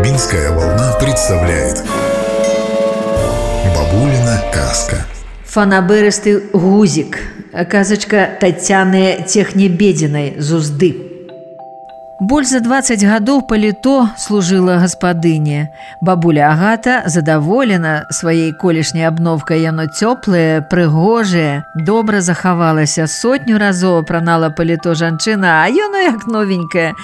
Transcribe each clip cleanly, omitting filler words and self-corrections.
Минская волна представляет Бабулина казка. Фанаберысты гузик. Казачка Татьяны Технебединой з Узды. Боль за 20 гадоў паліто служыла гаспадыне. Бабуля Агата задаволена сваёй колішняй абновкай, яно цёплае, прыгожае, добра захавалася. Сотню разоў апранала паліто жанчына, а яно як новенькае.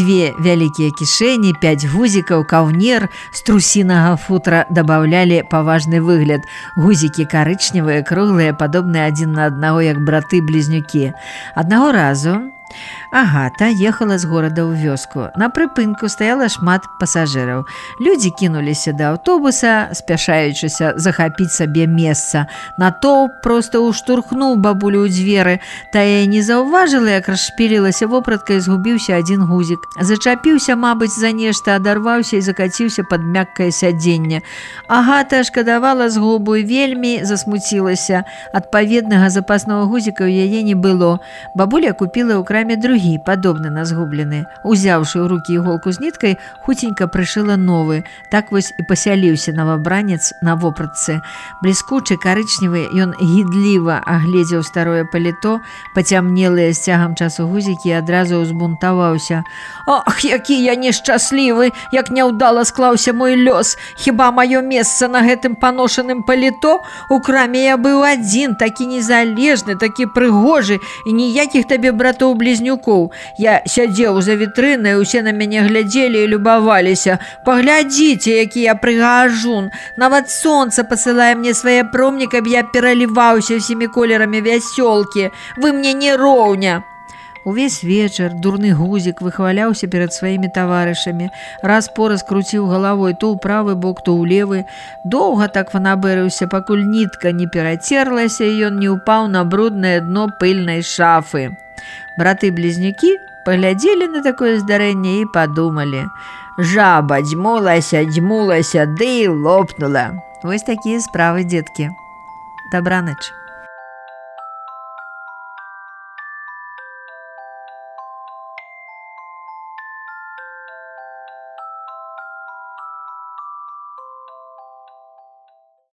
2 вялікія кішэні, 5 гузікаў, каўнер з трусінага футра дабаўлялі паважны выгляд. Гузікі карычневыя, круглыя, падобныя адзін на аднаго, як браты-блізнюкі. Аднаго разу Агата ехала з горада ў вёску. На прыпынку стаяла шмат пасажыраў. Людзі кінуліся да аўтобуса, спяшаючыся захапіць сабе месца. Натоўп проста ўштурхнуў бабулю ў дзверы. Тая не заўважыла, як расшпілілася вопратка і згубіўся адзін гузік. Зачапіўся, мабыць, за нешта, адарваўся і закаціўся пад мяккае сядзенне. Агата шкадавала згубу і вельмі засмуцілася. Адпаведнага запаснага гузіка ў яе не было. Бабуля купіла ў краме другі, падобны на згублены. Узяўшы ў рукі іголку з ніткай, хуценька прышыла новы. Так вось і пасяліўся новабранец на вопратцы. Бліскучы, карычневы, ён гідліва агледзеў старое паліто, пацямнелыя з цягам часу гузікі, і адразу ўзбунтаваўся. «Ах, які я нешчаслівы! Як няўдала склаўся мой лёс! Хіба маё месца на гэтым паношаным паліто? У краме я быў адзін, такі незалежны, такі прыгожы, і ніякіх табе братоў-блізнюкоў. Я сядзеў за вітрынай, усе на мяне глядзелі і любаваліся. Паглядзіце, які я прыгажун! Нават сонца пасылае мне свае промні, каб я пераліваўся ўсімі колерамі вясёлкі. Вы мне не роўня!» Увесь вечар дурны гузік выхваляўся перад сваімі таварышамі. Раз-пораз круціў галавой то ў правы бок, то ў левы. Доўга так фанабэрыўся, пакуль нітка не перацерлася, і ён не ўпаў на бруднае дно пыльнай шафы. Браты-блізнюкі паглядзелі на такое здарэнне і падумалі: «Жаба дзьмулася, ды і лопнула». Вось такія справы, дзеткі. Дабраноч.